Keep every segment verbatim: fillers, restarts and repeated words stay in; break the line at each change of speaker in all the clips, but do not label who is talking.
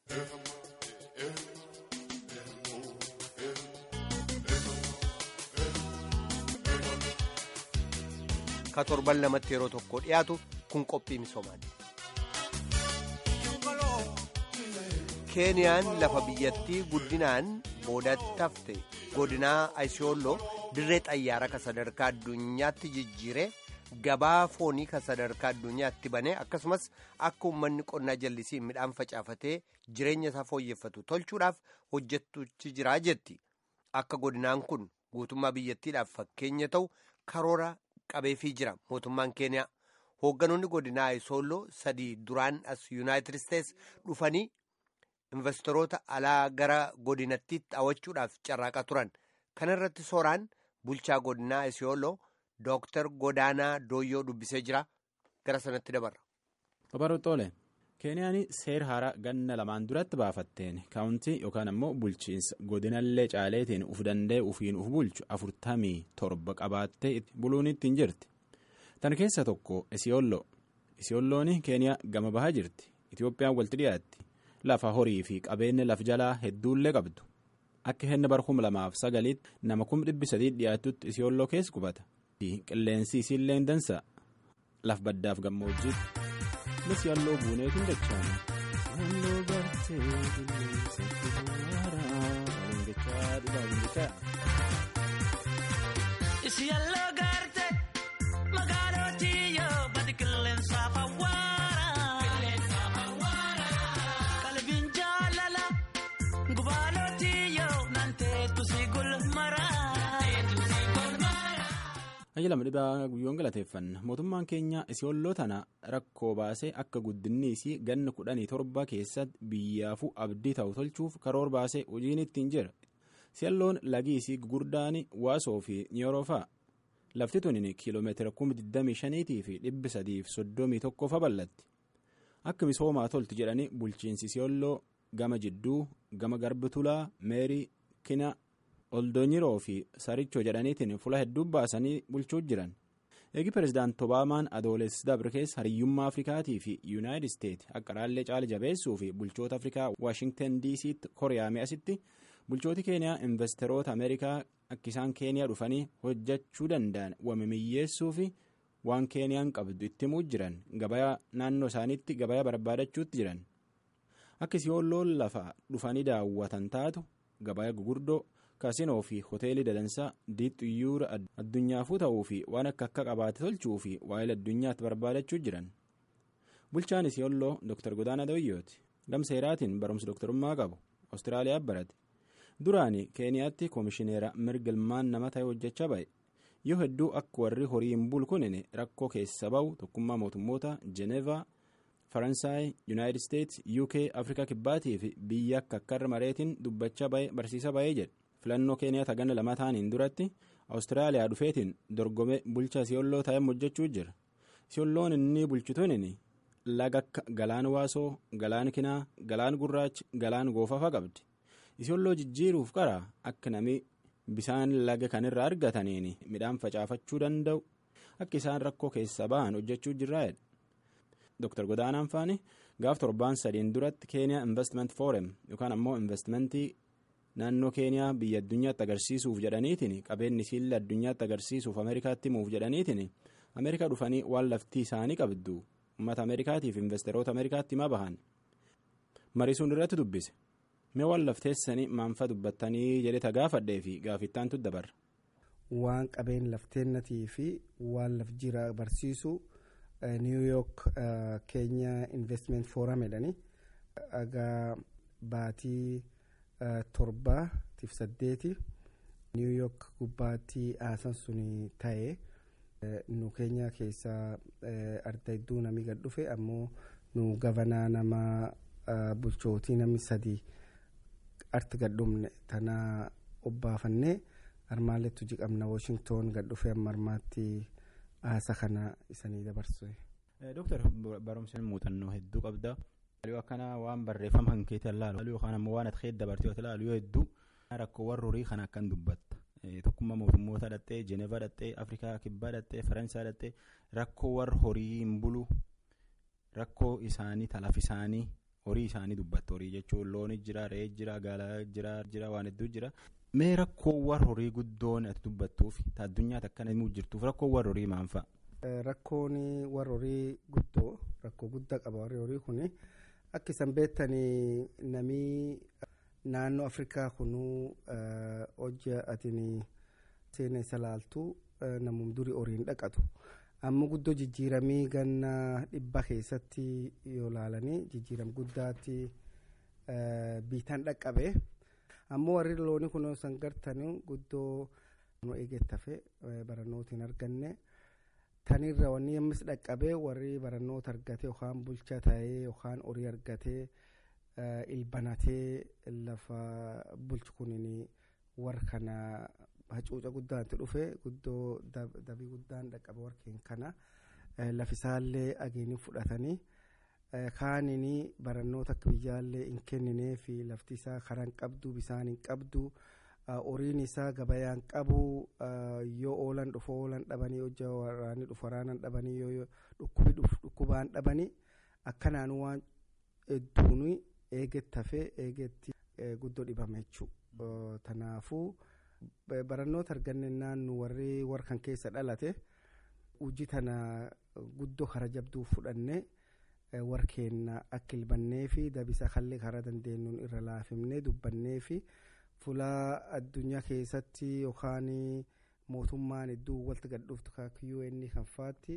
Ka torban lamatti yeroo tokko dhiyaatu kun qophii misoomaati. Keeniyaan lafa biyyattii guddinaan boodatti hafte godinaa Isiyooloo dirree xayyaara ka sadarkaa addunyaatti jijjiiree gabaa foonii ka sadarkaa addunyaatti banee akkasumas akka uummanni qonnaa jallisiin midhaan facaafatee jireenya isaa fooyyeffatu tolchuudhaaf hojjettuutti jiraa jetti. Akka godinaan kun guutummaa biyyattiidhaaf fakkeenya ta'u karoora qabeefii jira mootummaan Keeniyaa. Hoogganoonni godinaa Isiyooloo sadii duraan as Yuunaayitid Isteets dhufanii investoroota alaa gara godinattiitti hawwachuudhaaf carraaqaa turan. Kana irratti sooraan bulchaa godinaa Isiyooloo Dooktar Godaanaa Dooyyoo dubbisee jira. Gara sanatti dabarra.
Babaroottoole Keeniyaan seera haaraa ganna lamaan duratti baafatteen kaawuntii yookaan ammoo bulchiinsa godinallee caaleetiin uf danda'e ufiin uf bulchu afurtamii torba qabaattee buluun ittiin jirti. Tan keessa tokko Isiyooloo. Isiyooloon Keeniyaa gama bahaa jirti. Itiyoophiyaan walitti dhiyaatti. Lafa horii fi qabeenya laf jalaa hedduullee qabdu. Akka henna bara kuma lamaaf sagaliitti nama kum dhibbi sadii dhiyaatutti Isiyooloo keessa qubata. Qilleensi isiillee dansa laf baddaaf gammoojjiitti. Isiyooloo buuneetiin dachaana. Isiyooloo gartee qilleensa kibaaraa waliin jechaa dhibaabin jechaa. Isiyooloo gartee magaalootii yoo badi qilleensa fawwaaraa. Qilleensa fawwaaraa. Qalbiin jaalala gubaalootii yoo nanteetu si gulmaraa. Ajjilama dhibaa guyyoon galateeffanna mootummaan keenya Isiyooloo tana rakkoo baasee akka guddinni isii ganna kudhanii torba keessatti biyyaafuu abdii ta'u tolchuuf karoora baasee hojiin ittiin jira. Isiyooloon lagi isii gurguddaan waasoo fi niyoroofaa lafti tuni kiiloomeetira kuma digdamii shaniitii fi dhibbi sadiif soddomii tokko fa bal'atti. Akka misoomaa tolti jedhanii bulchiinsi Isiyooloo gama jidduu gama garba tulaa meerii kina. Oldoonyiroo fi sarichoo jedhaniitiin fuula hedduu baasanii bulchuu jiran. Eegi pirezidaanti Obaamaan adoolessi dabre keessa hariyyummaa Afrikaatii fi Yuunaayitid Isteet akka raallee caala jabeessuu fi bulchoota Afrikaa Waashingtan D C'tti koriyaame asitti bulchooti Keeniyaa investeroota Ameerikaa akka isaan Keeniyaa dhufanii hojjechuu danda'an wamimiyyeessuu fi waan Keeniyaan qabdu itti himuu jiran gabayaa naannoo isaaniitti gabayaa barbaadachuutti jiran. Akka Isiyooloon lafa dhufanii daawwatan taatu gabayaa gugurdoo. Kaasinoo fi hoteelii dadansaa diixxuyyuura addunyaafuu ta'uu fi waan akka akka qabaate tolchuu fi waa'ee addunyaatti barbaadachuu jiran. Bulchaan Isiyooloo Dooktar Godaanaa Dooyyooti. Gamseeraatiin barumsa dooktarummaa qabu. Awustiraaliyaa barate. Duraanii Keeniyaatti koomishineera mirga ilmaan nama ta'e hojjechaa ba'e. Yoo hedduu akka warri horiin bulu kunin rakkoo keessa ba'u tokkummaa mootummoota Jenevaa, Faransaay, Yuunaayitid Isteets, U K, Afrikaa Kibbaatii fi biyya akka akka mareetiin dubbachaa ba'e barsiisa ba'ee jedhe. Filannoo Keeniyaa ganna lama ta'aniin duratti Awustiraaliyaa dhufeetiin dorgomee bulchaa Isiyooloo ta'ee hojjechuu jira. Isiyooloon inni bulchituun laga akka galaan waasoo, galaan kinaa, galaan gurraachi, galaan goofafa qabdi. Isiyooloo jijjiiruuf karaa akka namni bisaan laga kanirraa argataniin midhaan facaafachuu danda'u akka isaan rakkoo keessa ba'an hojjechuu jirraa'edha. Dooktar Godaanaan faani gaaf torbaan sadiin duratti Keeniyaa Investment Forum yookaan ammoo investmentii naannoo Keeniyaa biyya addunyaatti agarsiisuuf jedhaniitiin qabeenyi siilla addunyaatti agarsiisuuf Ameerikaatti himuuf jedhaniitiin Ameerikaa dhufanii waan laftii isaanii qabdu uummata Ameerikaatiif investeroota Ameerikaatti himaa bahan. Mariisuun irratti dubbise. Mee waan lafteessanii maanfa dubbattanii jedheta gaafadhee fi gaafittaan dabarra.
Waan qabeen lafteennatii fi waan laf jira barsiisu New York Kenya Investment Forum jedhanii agaa baatii torbaatiif saddeeti New York gubbaatti haasan suni ta'ee nu Keenya keessaa arda hedduu namni gad dhufe ammoo nu gavanaa nama bulchootii namni sadii arti gad dhumne tana obbaafannee armaalletti hojii qabna Washington gad dhufe amma armaatti haasa kana isanii dabarsu.
Dooktar barumsaan muuxannoo hedduu qabda. Yoo akkana waan barreeffama kan keetii ilaalu yookaan ammoo waan ati keessa dabartee ilaalu yoo hedduu rakkoo warra horii kana akkan dubbatta. Tokkummaa mootummoota dhattee Jenevaa dhattee Afrikaa Kibbaa dhattee Faransaa dhattee rakkoo warra horii hin bulu rakkoo isaanii talaf isaanii horii isaanii dubbatta. Horii jechuun looni jira, re'ee jira, gaalaa jira, jira waan hedduu jira. Mee rakkoo warra horii guddoon ati dubbattuuf addunyaa akkana immoo jirtuuf rakkoo warra horii maal fa'a?
Rakkoon warra horii guddoo rakkoo guddaa qaba. Warri horii kun akka isaan beektanii namni naannoo Afrikaa kunuu hojii atiin seenaa isa laaltu namum durii horiin dhaqatu. Amma guddoo jijjiiramii ganna dhibba keessatti yoo laalanii jijjiiram guddaatti biitaan dhaqqabe. Ammoo warri loonii kun san gartanii guddoo nu eeggattafe barannootiin arganne. Tanirra wanni ammas dhaqqabee warri barannoota argate yookaan bulchaa ta'ee yookaan horii argatee ilbanatee lafa bulchu kunini warra kana hacuuca guddaatti dhufe guddoo dabii guddaan dhaqqabe warreen kana lafisaallee ageeni fudhatanii kaanini barannoota akka biyyaallee hin kenninee fi lafti isaa karaan qabdu bisaan hin qabdu. Horiin isaa gabayaan qabu yoo oolan dhufu oolan dhabanii hojjaa waraanii dhufu waraanan dhabanii yoo dhukkubi dhufu dhukkubaan dhabanii akkanaan waan hedduun eegettafee eegetti guddoo dhibame jechuudha. Tanaafuu barannoota arganne naannu warri warkan keessa dhalate hojii tana guddoo kara jabduu fudhanne warkeen akka ilbannee fi dabisa kallee karaa dandeenyuun irra laafimnee dubbannee fi. Fulaa addunyaa keessatti yookaan mootummaan hedduu walitti gad dhuftu kan U N kan faatti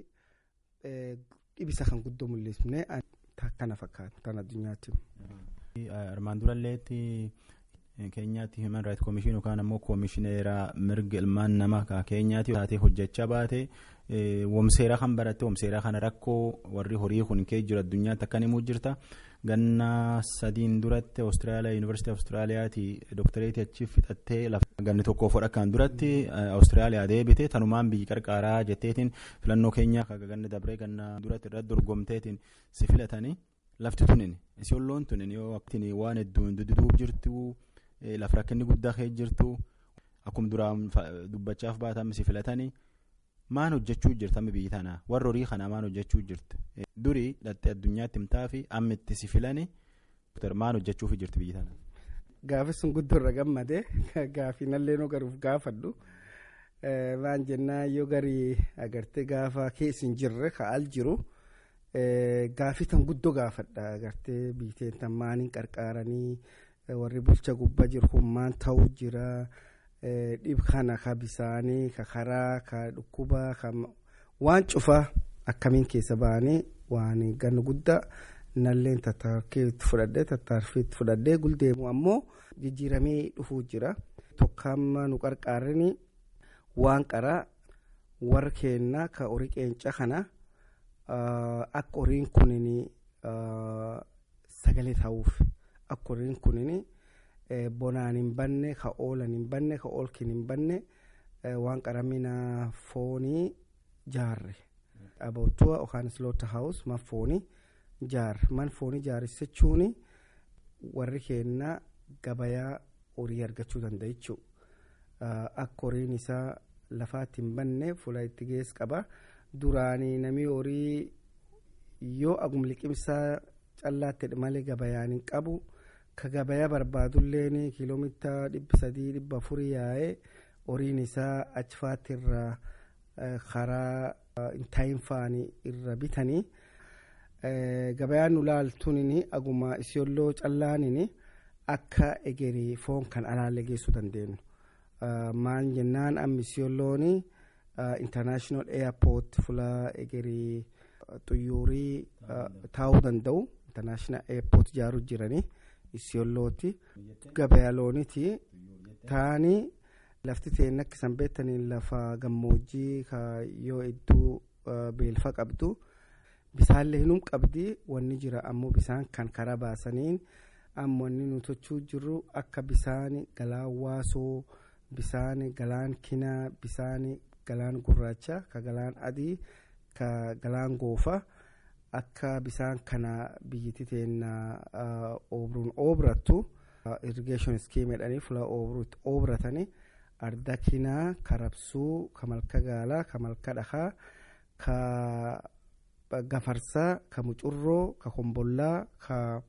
dhibisa kan guddoo mul'isne kana fakkaata kan addunyaatti.
Armaan duralleetti Keenyaatti Human Rights Commission yookaan ammoo Koomishineera mirga ilmaan namaa kan Keenyaatti taatee hojjechaa baate womseeraa kan baratte womseeraa kana rakkoo warri horii kun kee jiru addunyaatti akkan himuu jirta. Ganna sadiin duratti Austraaliyaa Yuunivarsiitii Austraaliyaati dooktareetii achi fixattee lafa ganni tokko fudha kan duratti Austraaliyaa deebite tanumaan biyyi qarqaaraa jetteetiin filannoo Keenyaa kan ganni dabree ganna duratti irratti dorgomteetiin si filatanii lafti tunin isiolloon tunin yoo aktiin waan hedduun dududuub jirtu lafa rakkinni guddaa kee jirtu akkuma duraan dubbachaaf baatamu si filatanii maan hojjechuu jirtame biyyi tana warra horii kana maan hojjechuu jirti durii dhattee addunyaatti himtaa fi amma itti si filani maan hojjechuuf jirti biyyi tana.
Gaafi sun guddoo irra gammade gaafii nallee noo garuuf gaafadhu waan jennaa yoo garii agartee gaafa keessin jirre ka'al jiru gaafii tan guddoo gaafadha agartee biiteen tan maaniin qarqaaranii warri bulcha gubbaa jiru hummaan ta'uu jira. Dhib kana ka bisaanii ka karaa ka dhukkubaa ka waan cufaa akkamiin keessa ba'anii waan ganna guddaa nalleen tattaarkeetti fudhadhee tattaarfiitti fudhadhee guldeemu ammoo jijjiiramee dhufuu jira. Tokkamma nu qarqaarrini waan qaraa warra keenna ka horii qeenca kana akka horiin kunini sagalee ta'uuf akka horiin kunini. Bonaan hin banne ka oolan hin banne ka oolkin hin banne waan qaramina foonii jaarre abootuwa yookaan slaughter house man foonii jaarre man foonii jaarrisachuuni warri keenna gabayaa horii argachuu danda'a jechuudha. Akka horiin isaa lafaatti hin banne fuula itti geessu qaba. Duraanii namni horii yoo agum liqimsaa callaatti malee gabayaan hin qabu. Ka gabayaa barbaadulleen kiiloomeetira dhibba sadii dhibba afurii yaa'ee horiin isaa achi faatti irra karaa intaayin faanii irra bitanii gabayaan nu laaltuun aguma isiolloo callaaniin akka egerii foon kan alaalle geessuu dandeenyu. Maal jennaan amma isiolloon international airport fuula egerii xuyyuurii taa'uu danda'u international airport ijaaruu jiranii. Isiollooti gabayaa looniti taanii lafti ta'een akka isaan beektanii lafa gammoojjii yoo hedduu beelfa qabdu bisaallee hinum qabdi wanni jira ammoo bisaan kan karaa baasaniin ammoo inni nu tochuu jirru akka bisaan galaan waasoo bisaan galaan kinaa bisaan galaan gurraacha ka galaan adii ka galaan goofa. Akka bisaan kana biyyatti ta'een oobruun oobrattu irrigation scheme jedhanii fuula oobruutti oobratanii arda kinaa karabsuu ka malka gaalaa ka malka dhahaa ka gafarsaa ka mucurroo ka kombollaa ka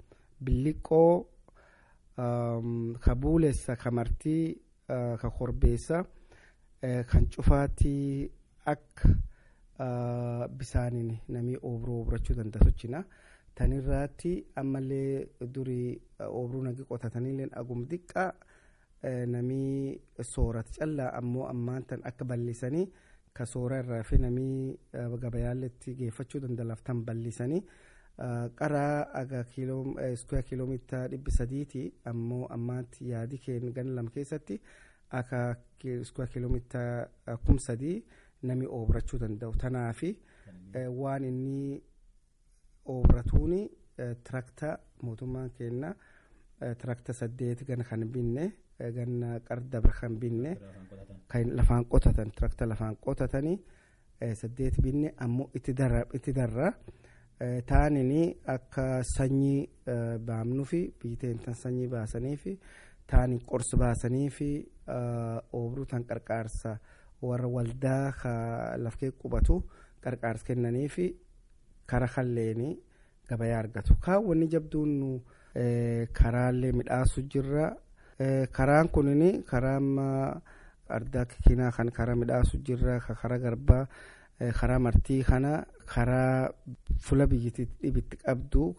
billiqoo ka buulessa ka martii ka korbeessa kan cufaatii akka bisaaniin namii oobruu oobrachuu danda'a sochina. Tanirraatti ammallee durii oobruu nagi qotataniillee agum xiqqaa namii soorata callaa ammoo ammaan tan akka bal'isanii ka soora irraa fi namii gabayaalletti geeffachuu dandalaftan bal'isanii qaraa aga iskuyaa kiiloomeetira dhibbi sadiiti ammoo ammaatti yaadi keen gan lama keessatti akka iskuyaa kiiloomeetira kum sadii namii oobrachuu danda'u. Tanaafi waan inni oobratuuni tirakta mootummaan kenna tirakta saddeet gan kan binne gan qardabra kan binne kan lafaan qotatan tirakta lafaan qotatanii saddeet binne ammoo itti darra itti darra taanini akka sanyii baamnuu fi biiteen tan sanyii baasanii fi taani qorsi baasanii fi oobruu tan qarqaarsa warra waldaa lafkee qubatu qarqaarsa kennanii fi kara kalleeni gabayaa argatu. Kaawwanni jabduun nu karaallee midhaasu jirra. Karaan kunini karaa ardaa kikinaa kan karaa midhaasu jirra. Karaa garbaa karaa martii kana karaa fula biyyatti dhibitti qabdu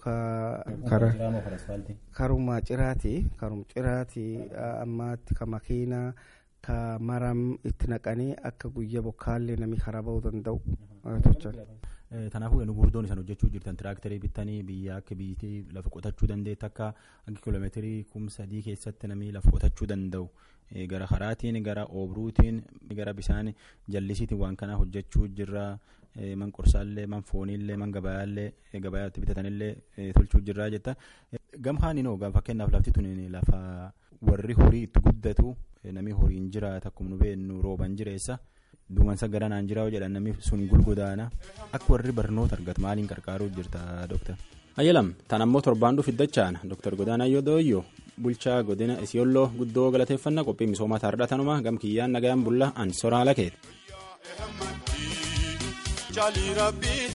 karuma ciraati karum ciraati ammaatti ka makiinaa ka maram itti naqanii akka guyyaa bokkaallee namni karaa ba'uu danda'u.
Kanaafuu inni gurguddoon isaan hojjechuu jirtan tiraaktarii bitanii biyya akka biyyattii lafa qotachuu dandeetti akka akka kiiloomeetirii kum sadii keessatti namni lafa qotachuu danda'u gara karaatiin gara oobruutiin gara bishaan jallisiitiin waan kana hojjechuu jirra. Man qorsaallee man fooniillee man gabayaallee gabayaatti bitatanillee tolchuu jirra jetta. Gamhaan inoo fakkeenyaaf lafti tun lafa warri horii itti guddatu namni horiin jiraata akkuma nu beeknu rooban jireessa. Duumansa garanaan jiraa jedhan namni sun gulgudaana akka warri barnoota argatu maaliin qarqaaruu jirta Dooktar? Ayyalam tan ammoo torbaan dhufu iddachaan Dooktar Godaanaa Yodooyyoo bulchaa godina Isiyolloo guddoo galateeffannaa qophii misoomaa taardhaa tanuma gam kiyyaan nagayaan bulla an soraala keeti.